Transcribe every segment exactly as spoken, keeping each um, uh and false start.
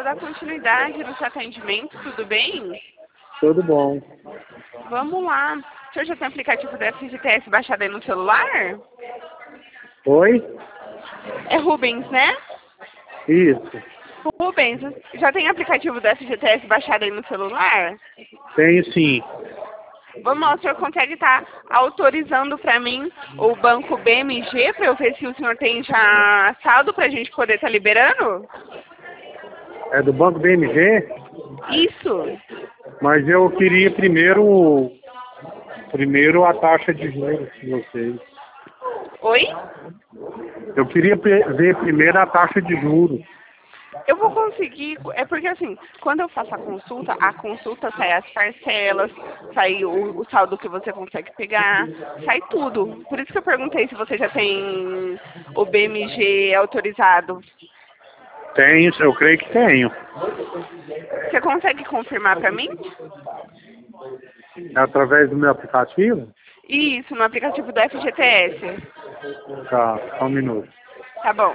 dar continuidade no seu atendimento, tudo bem? Tudo bom. Vamos lá. O senhor já tem o aplicativo da F G T S baixado aí no celular? Oi? É Rubens, né? Isso. Rubens, já tem o aplicativo da F G T S baixado aí no celular? Tenho sim. Vamos lá, o senhor consegue estar autorizando para mim o banco B M G para eu ver se o senhor tem já saldo para a gente poder estar liberando? É do Banco B M G, Isso. mas eu queria primeiro primeiro a taxa de juros de vocês. Oi? Eu queria pe- ver primeiro a taxa de juros. Eu vou conseguir, é porque assim, quando eu faço a consulta, a consulta sai as parcelas, sai o, o saldo que você consegue pegar, sai tudo. Por isso que eu perguntei se você já tem o B M G autorizado. Tenho, eu creio que tenho. Você consegue confirmar para mim? É através do meu aplicativo? Isso, no aplicativo do F G T S. Tá, só um minuto. Tá bom.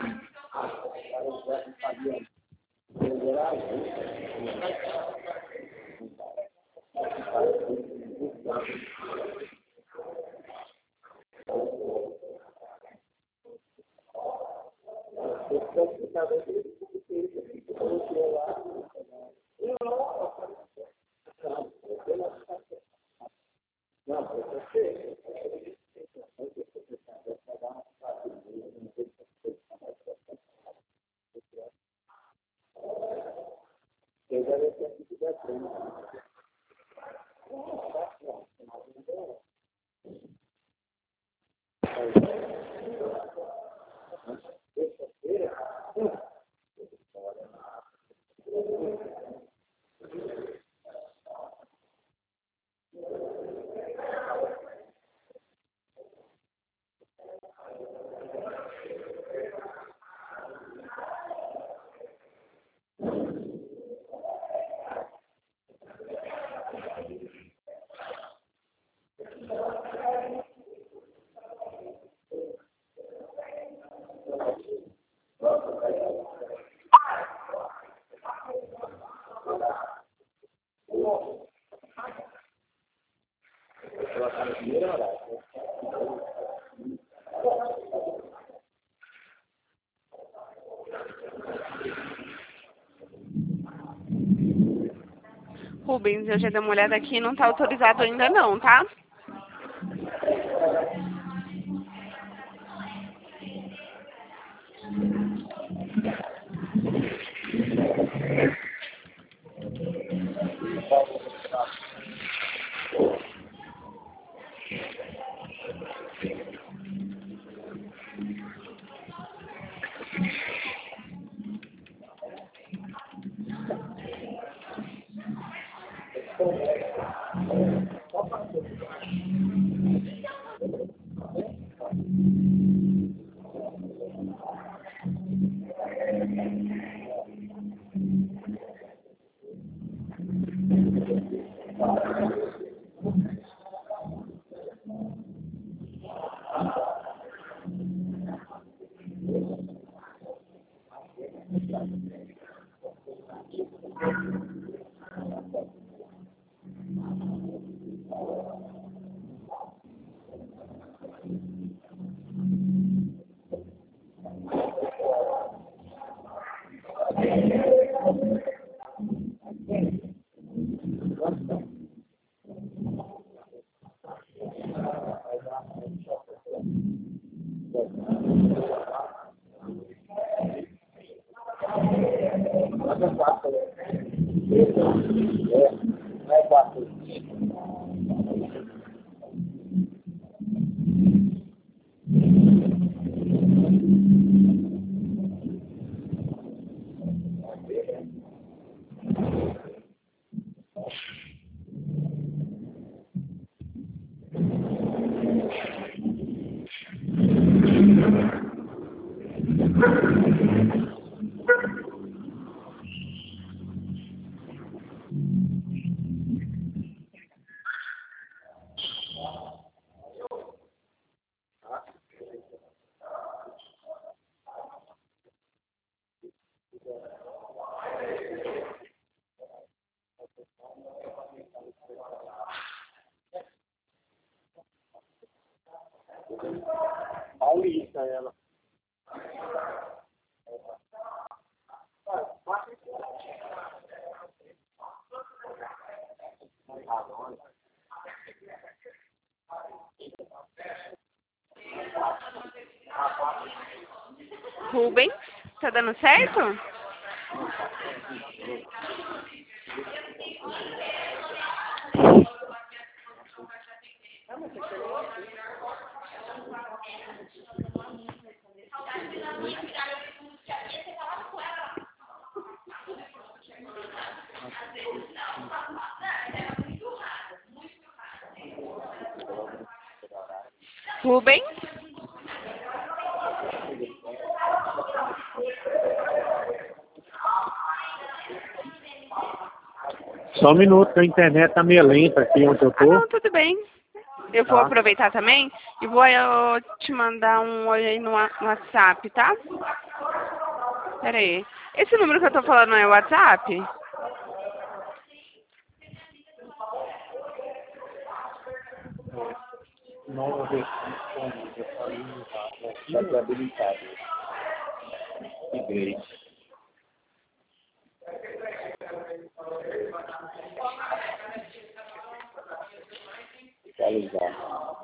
Rubens, eu já dei uma olhada aqui, não está autorizado ainda não, tá? Paulista, ela. Rubens, tá dando certo? Rubens? Só um minuto, que a internet tá meio lenta aqui onde eu Ah, tô. não, tudo bem. Eu vou Tá. aproveitar também e vou eu te mandar um oi aí no, wa- no WhatsApp, tá? Pera aí. Esse número que eu tô falando é o WhatsApp? Nova versão está habilitado. Inglês. Atualizar.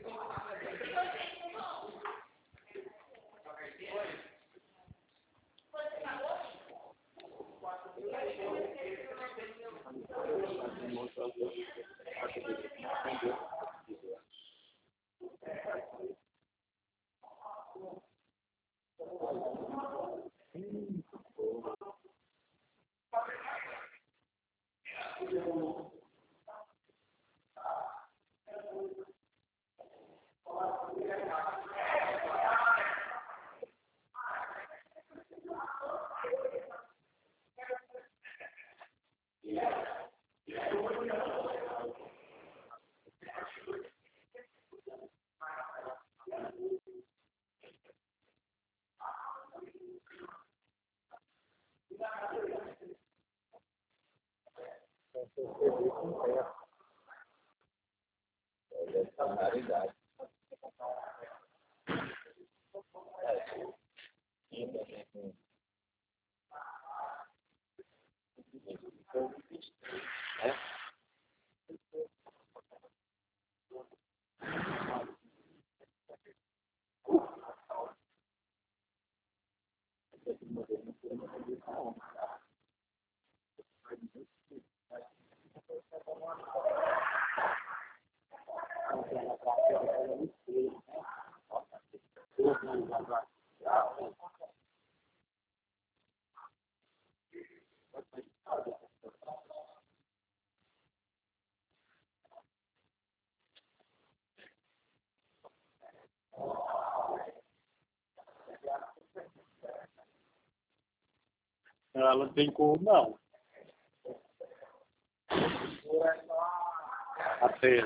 Ela tem cor, não. Até.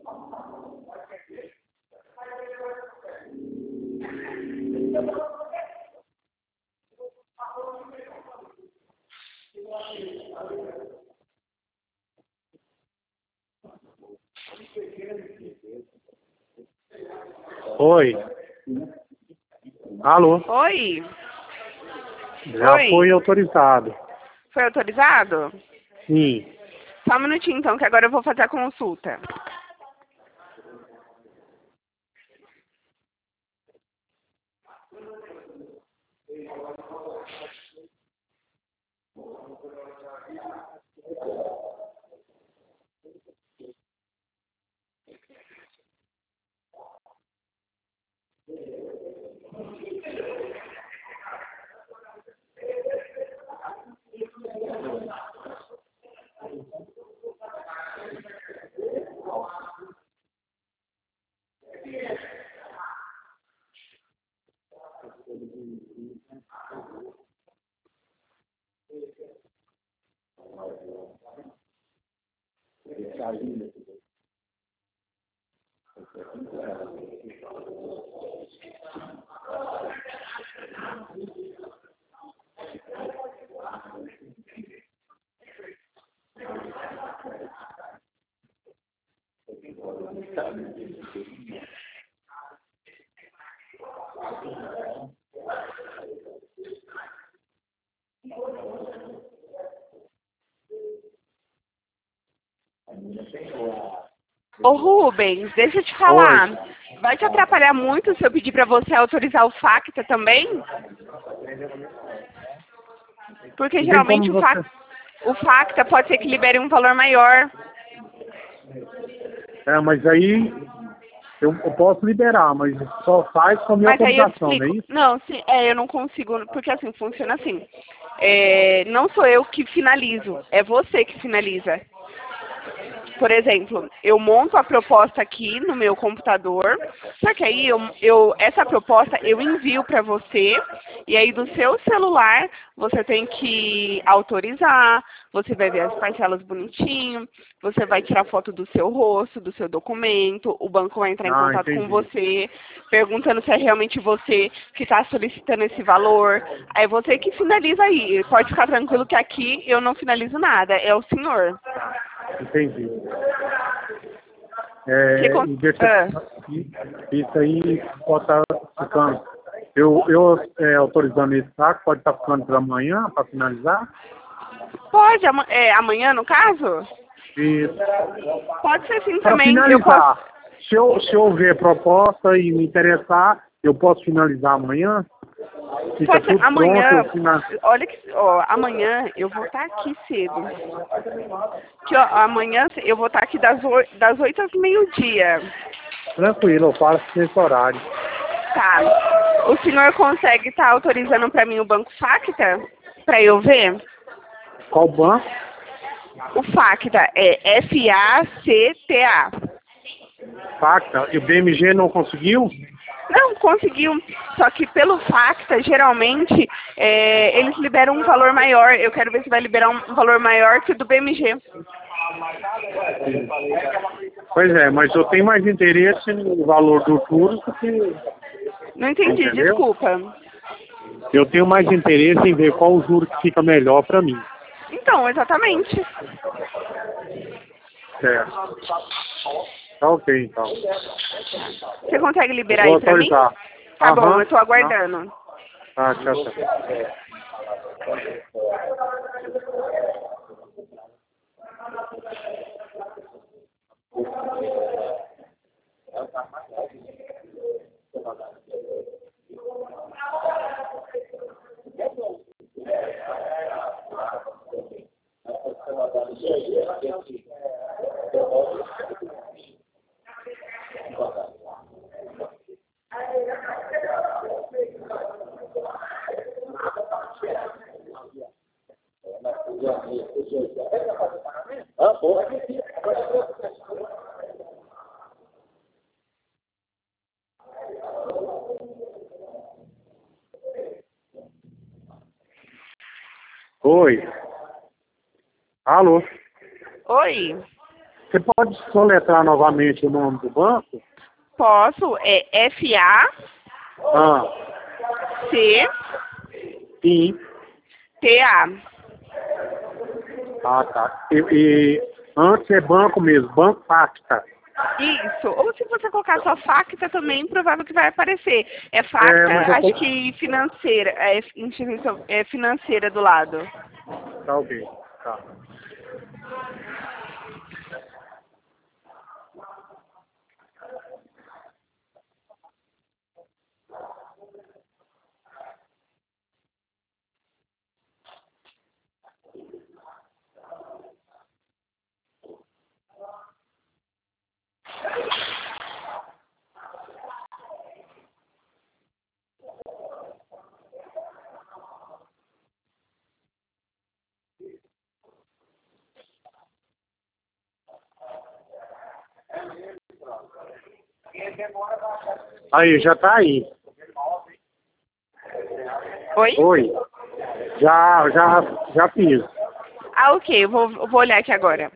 Oi. Alô? Oi. Já Oi. foi autorizado. Foi autorizado? Sim. Só um minutinho, então, que agora eu vou fazer a consulta. Ô Rubens, deixa eu te falar. Oi. Vai te atrapalhar muito se eu pedir pra você autorizar o Facta também? Porque Não tem como geralmente o, você... fac... o Facta pode ser que libere um valor maior. É, mas aí eu, eu posso liberar, mas só faz com a minha Mas aí eu te autorização, não é explico. isso? Não, sim, é, eu não consigo, porque assim, funciona assim. É, não sou eu que finalizo, é você que finaliza. Por exemplo, eu monto a proposta aqui no meu computador, só que aí eu, eu essa proposta eu envio para você, e aí do seu celular você tem que autorizar, você vai ver as parcelas bonitinho, você vai tirar foto do seu rosto, do seu documento, o banco vai entrar em Ah, contato com entendi. você, perguntando se é realmente você que está solicitando esse valor. Aí você que finaliza aí, pode ficar tranquilo que aqui eu não finalizo nada, é o senhor. Entendi. Que É, con- e deixa ah. isso aí pode estar ficando. Eu, eu é, autorizando esse saco, pode estar ficando para amanhã, para finalizar? Pode, ama- é, amanhã no caso? E Pode ser sim para também. Eu posso. finalizar, se eu, se eu ver a proposta e me interessar, eu posso finalizar amanhã? Fica Pode ser tudo pronto, amanhã. eu final... Olha que, ó, amanhã eu vou estar aqui cedo. Que ó, amanhã eu vou estar aqui das oi- das oito às meio-dia. Tranquilo, eu faço nesse horário. Tá. O senhor consegue estar autorizando para mim o Banco Facta? Para eu ver? Qual banco? O Facta é F A C T A. Facta. E o B M G não conseguiu? Não, conseguiu. Só que pelo Facta, geralmente, é, eles liberam um valor maior. Eu quero ver se vai liberar um, um valor maior que o do B M G. Pois é, mas eu tenho mais interesse no valor do juros do que... Não entendi, Entendeu? desculpa. Eu tenho mais interesse em ver qual o juro que fica melhor para mim. Então, exatamente. Certo. Tá ok, então. Você consegue Eu liberar vou aí pra mim? autorizar. Tá bom, Aham. eu tô aguardando. Tá, tchau, tchau. Oi. Alô? Oi. Você pode soletrar novamente o nome do banco? Posso? É F A Ah, C sim. T A. Ah, tá. E, e antes é banco mesmo, Banco Facta. Isso. Ou se você colocar só Facta também, provável que vai aparecer. É É, Facta, mas eu acho tô... que financeira, é instituição é financeira do lado. Tá ok. Tá. Aí, já tá aí. Oi? Oi. Já, já, já fiz. Ah, ok. Eu vou, eu vou olhar aqui agora.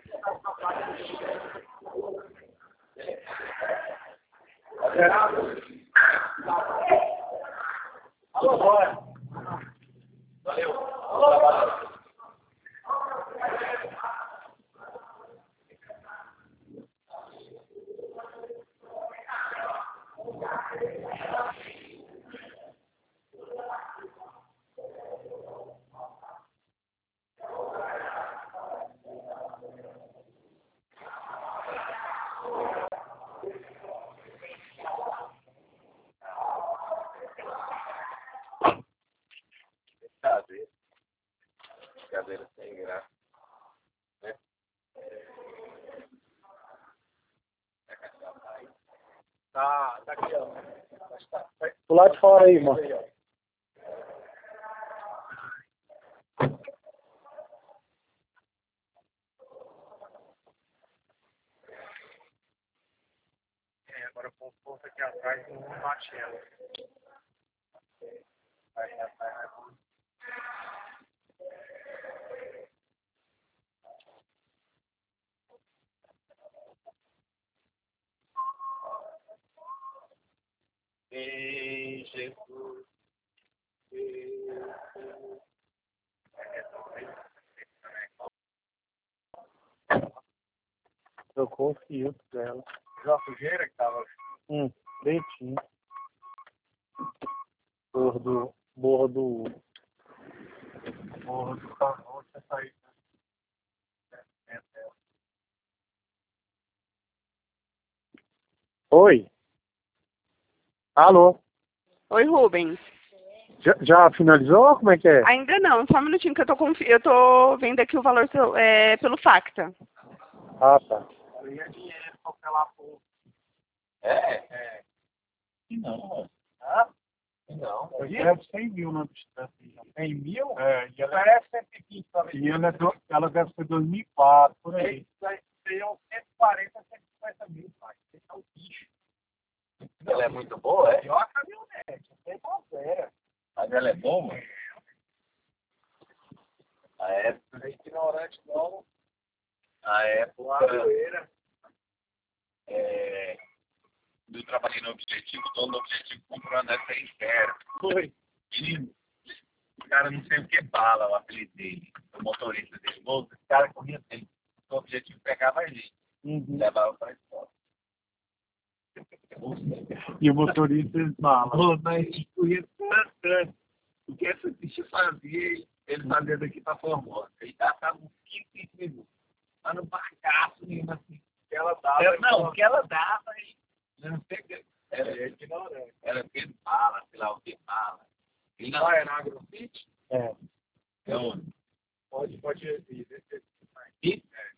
Cadeira sem graça. Tá, tá aqui, ó. Do lado de fora aí, mano. É, agora o conforto aqui atrás não bate ela. Aí, rapaz, vai bom. Em Jesus. Trocou o filtro dela. Já a sujeira que tava. Hum, pretinho. Borra do... Borra do... Porra, do carro, você saiu. Oi. Alô. Oi, Rubens. Já, já finalizou? Como é que é? Ainda não, só um minutinho que eu tô, confi eu tô vendo aqui o valor seu- é, pelo Facta. Ah, tá. Ali é dinheiro, qualquer lá, pô. É? É. E não, mano. Hã? E não. Eu deve cem mil na distância. cem mil? É, e ela, Parece cento e vinte, talvez. e ela, é do- ela deve ser dois mil e quatro, por aí. Isso aí seria uns cento e quarenta, cento e cinquenta mil, pai. Esse é o bicho. Ela é muito boa, é? Pior a caminhonete, sem zero. Mas ela é boa, mano? A época é ignorante, não. A época. É, eu trabalhei no Objetivo, dono do Objetivo comprando essa aí zero. Foi. Menino, o cara não sei o que bala, o apelido dele, o motorista dele. Pô, esse cara corria dele. O Objetivo pegava a gente, Uhum. levava pra escola. E o motorista esbala. Pô, mas corria tanto. O que esse bicho fazia, ele fazia daqui pra Formosa. Ele gastava uns quinze, vinte minutos. Mas no bagaço mesmo, assim. Que ela dava. Ela, não, o que ela dava, e eu não sei o que. Era, era que bala, sei lá o que bala. E não é na AgroFit? É. É onde? Pode, pode ir. Fit? É.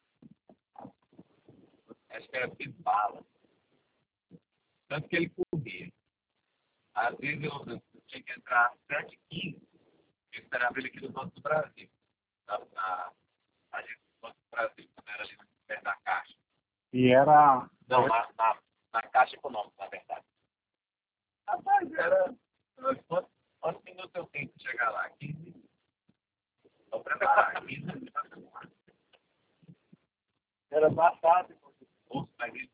Acho que era que bala. Tanto que ele corria. Às vezes eu, eu tinha que entrar às sete e quinze. Eu esperava ele aqui no Banco do Brasil. Na, na agência do Banco do Brasil, quando era ali perto da Caixa. E era... Não, na, na, na Caixa Econômica, na verdade. Rapaz, era... Quantos, quantos minutos eu tenho para chegar lá? quinze minutos. Estou preparado. quinze minutos. Era batata. Nossa, mas ele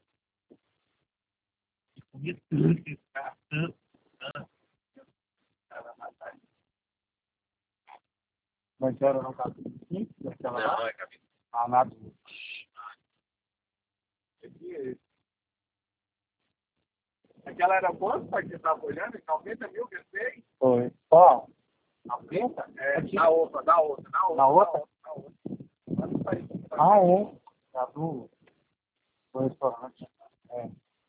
comia tanto esse cara, tanto, tanto. Era batata. Mas era no caso daquela lá? Não, é cabeça. Ah, nada. Aquela era quanto, pai, que você estava olhando? noventa mil, que eu sei? Foi. Qual? A preta? É, Aqui. na outra, na outra, na outra. Na outra? Na outra. Na outra. Ah, é? Tá do, do restaurante. É.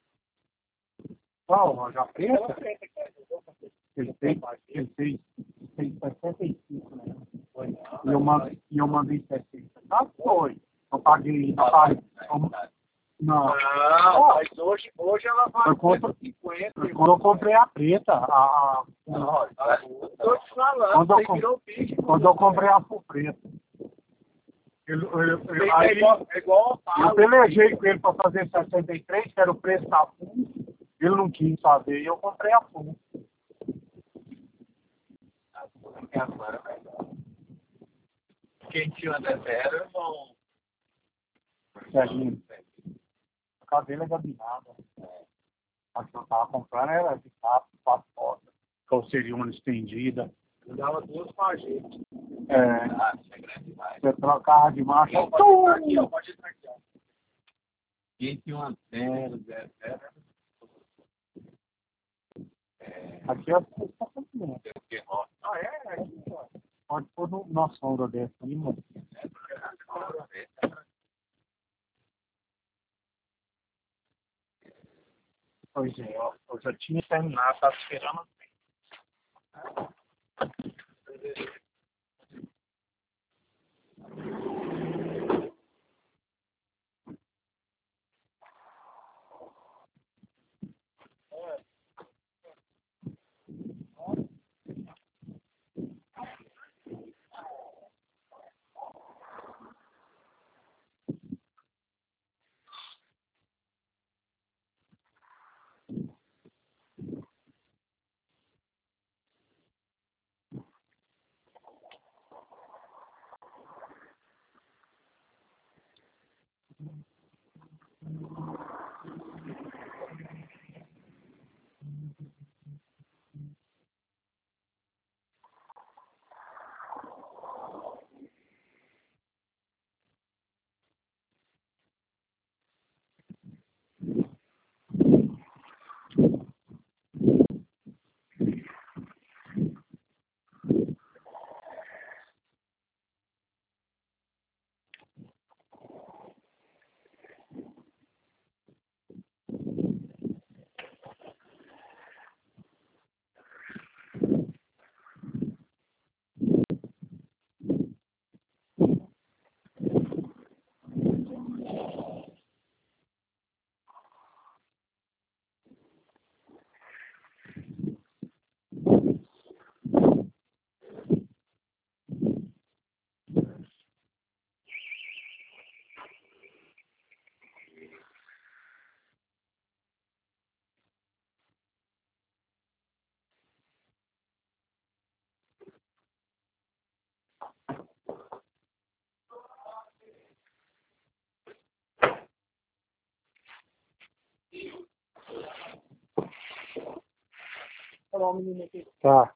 Qual? A preta? Ele fez, ele fez, fez sessenta e cinco, né? Foi. E eu mandei, e eu mandei sessenta. Ah, foi. Eu paguei, eu paguei. Não. Não, mas hoje, hoje ela vale quando, cinquenta. Quando eu comprei a preta, a... a não, estou te falando, quando, eu, você virou bicho. Quando eu comprei a full preta. Ele, ele, ele, é, aí, igual, é igual eu pelejei com ele para fazer sessenta e três, que era o preço da full. Ele não quis fazer, e eu comprei a full. Quem tinha até zero, irmão. Serginho. A cadeira é gabinada. A que eu estava comprando era de quatro, quatro portas. Calceiriona estendida. Eu dava duas com a gente. É. Ah, isso é grande demais. Você trocava de marcha. Ó, pode entrar aqui, ó. Pode entrar aqui, ó. Quem tinha uma zero, zero, zero. É. Aqui é o que Ah, é? Aqui, ó. Pode pôr no nosso sombra dessa aí, mano. Pois é, ó, eu já tinha terminado, estava esperando. Tá.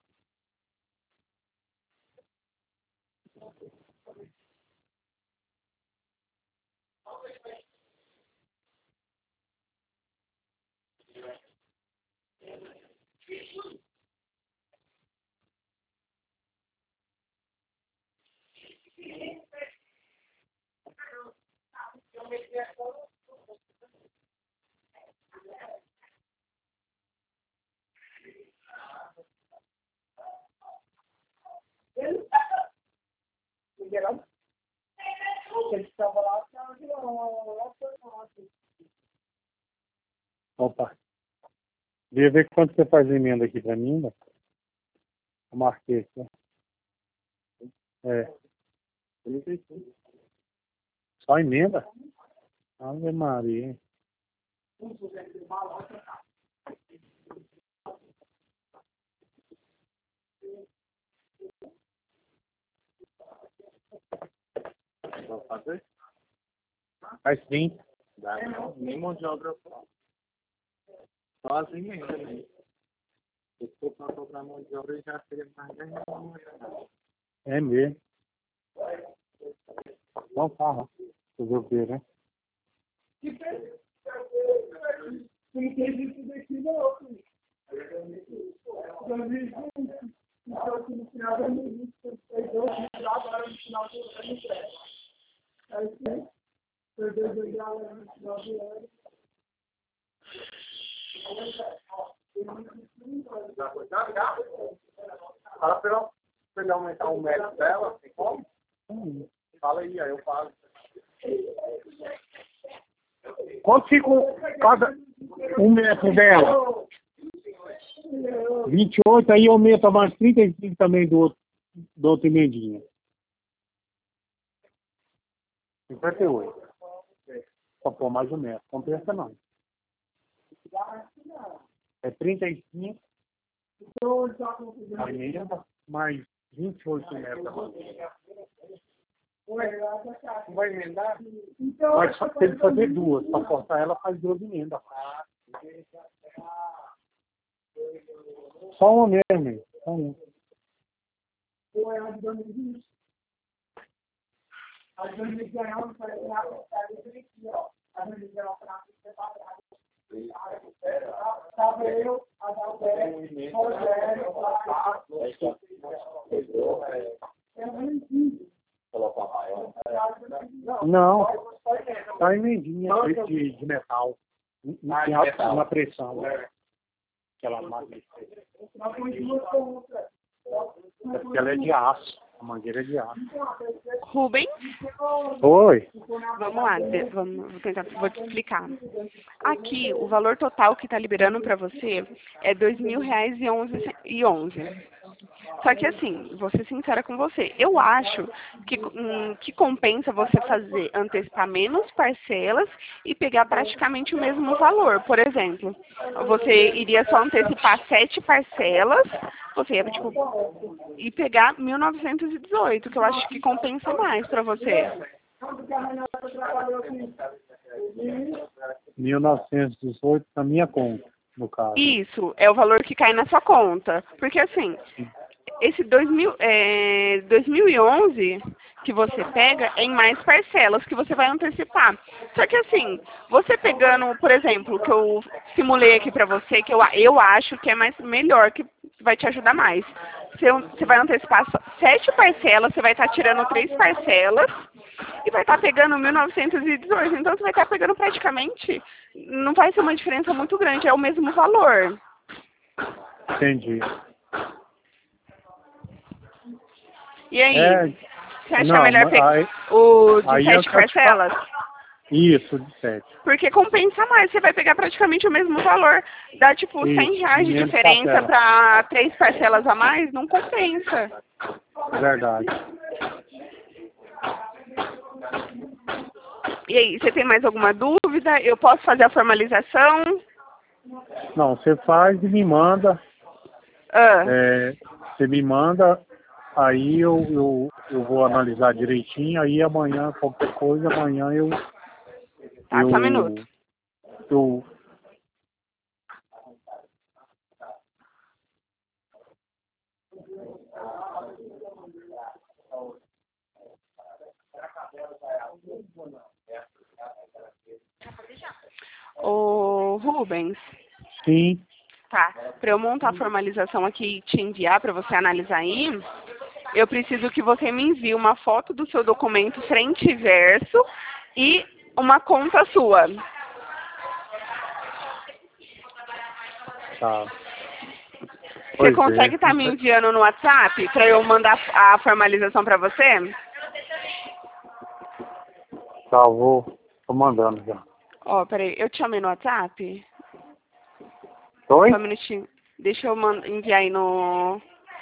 Opa. Queria ver quanto você faz emenda aqui pra mim, né? Eu marquei aqui. É. Só emenda? Ave Maria. Vou fazer? Faz trinta. Dá não, nem mão de obra eu faço. Sozinho ainda, né? Se for para comprar mão de obra, eu já seria mais de dez reais. É mesmo. Então tá, né? Fazer o quê, né? Fala pra ele aumentar o mérito dela, tem como? Hum. Fala aí, aí eu falo. Quanto fica um- cada um metro dela? vinte e oito, aí aumenta mais trinta e cinco também do outro, do outro emendinha. cinquenta e oito. Só pôr mais um metro. Compensa não. É trinta e cinco. A emenda mais vinte e oito metros. Vai emendar? Mas só tem que fazer duas. Para cortar ela, faz duas emendas. Só uma mesmo. Só uma. Não, só emendinha de, de metal. Na, na, na pressão. Aquela máquina. É porque ela é de aço. A mangueira é de aço. Rubens, Oi. vamos lá, de- vamos, vou tentar, vou te explicar. Aqui, o valor total que está liberando para você é dois mil reais e onze. E onze. Só que assim, vou ser sincera com você, eu acho que, hum, que compensa você fazer, antecipar menos parcelas e pegar praticamente o mesmo valor. Por exemplo, você iria só antecipar sete parcelas, você ia tipo, e pegar mil novecentos e dezoito, que eu acho que compensa mais para você. mil novecentos e dezoito na minha conta, no caso. Isso, é o valor que cai na sua conta. Porque assim, esse dois mil, é, dois mil e onze que você pega é em mais parcelas que você vai antecipar. Só que assim, você pegando, por exemplo, que eu simulei aqui pra você, que eu, eu acho que é mais melhor, que vai te ajudar mais. Você, você vai antecipar só sete parcelas, você vai estar tirando três parcelas e vai estar pegando mil novecentos e dezoito. Então você vai estar pegando praticamente, não vai ser uma diferença muito grande, é o mesmo valor. Entendi. E aí, É, você acha não, melhor mas pegar aí- o de aí eu sete quero te parcelas? Isso, de sete. Porque compensa mais, você vai pegar praticamente o mesmo valor. Dá tipo cem Isso, reais de menos diferença parcela. para três parcelas a mais, não compensa. Verdade. E aí, você tem mais alguma dúvida? Eu posso fazer a formalização? Não, você faz e me manda. Ah, É, você me manda, aí eu, eu, eu vou analisar direitinho, aí amanhã, qualquer coisa, amanhã eu. tá, eu, só um minuto. eu Ô, Rubens, sim, tá, para eu montar a formalização aqui e te enviar para você analisar aí, eu preciso que você me envie uma foto do seu documento frente e verso e uma conta sua. tá. Você Pois consegue é. estar me enviando no WhatsApp para eu mandar a formalização para você? Tá, eu vou. Tô mandando já. Ó, peraí, eu te chamei no WhatsApp? Oi? Só um minutinho. Deixa eu man- enviar aí no...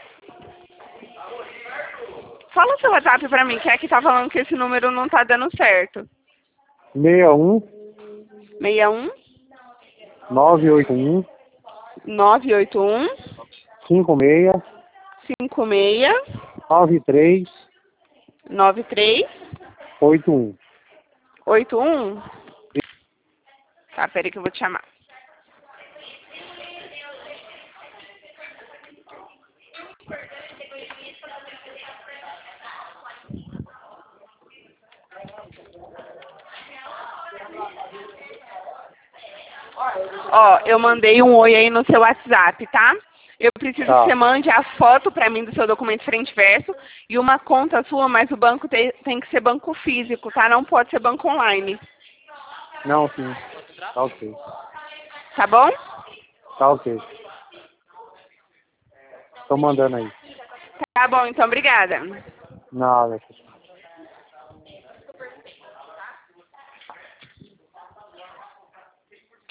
Fala o seu WhatsApp pra mim, que é que tá falando que esse número não tá dando certo. seis um seis um nove oito um nove oito um cinco seis cinco seis nove três nove três oito um. oito um? Tá, peraí que eu vou te chamar. Ó, eu mandei um oi aí no seu WhatsApp, tá? Eu preciso Tá. que você mande a foto pra mim do seu documento frente e verso e uma conta sua, mas o banco tem, tem que ser banco físico, tá? Não pode ser banco online. Não, sim. Tá ok. Tá bom? Tá ok. Tô mandando aí. Tá bom, então, obrigada. Nada.